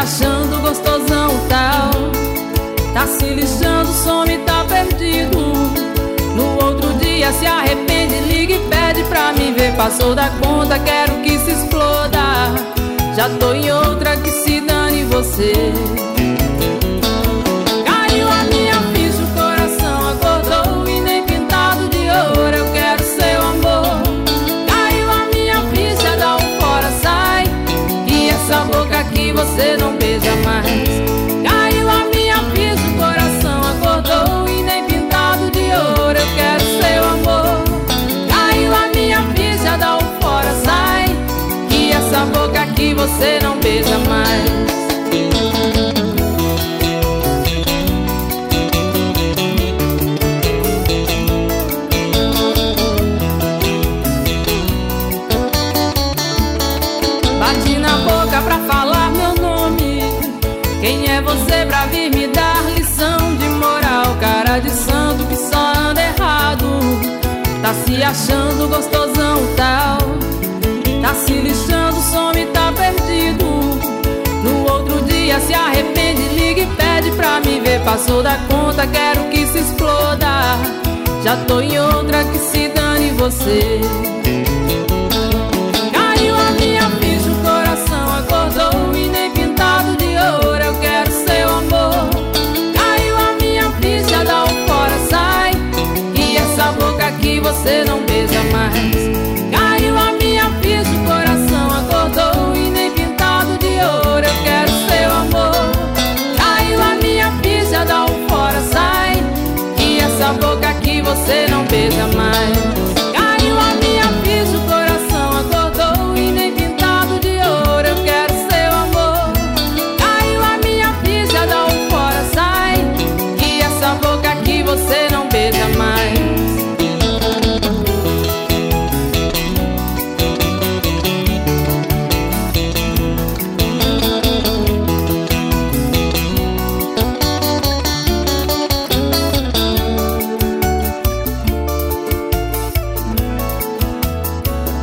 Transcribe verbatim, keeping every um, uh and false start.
achando gostosão tal. Tá se lixando, some, tá perdido. No outro dia se arrepende, liga e pede pra me ver. Passou da conta, quero que se exploda. Já tô em outra, que se dane você. Caiu a minha ficha, o coração acordou. E nem pintado de ouro eu quero seu amor. Caiu a minha ficha, dá um fora, sai. E essa boca aqui você não beija mais. Caiu a minha ficha, o coração acordou. E nem pintado de ouro eu quero seu amor. Caiu a minha ficha, dá um fora, sai. E essa boca aqui você não beija mais. Bati na boca pra falar meu nome. Quem é você pra vir me dar lição de moral? Cara de santo que só anda errado. Tá se achando gostosão tal. Tá se lixando, some, tá perdido. No outro dia se arrepende, liga e pede pra me ver. Passou da conta, quero que se exploda. Já tô em outra, que se dane você.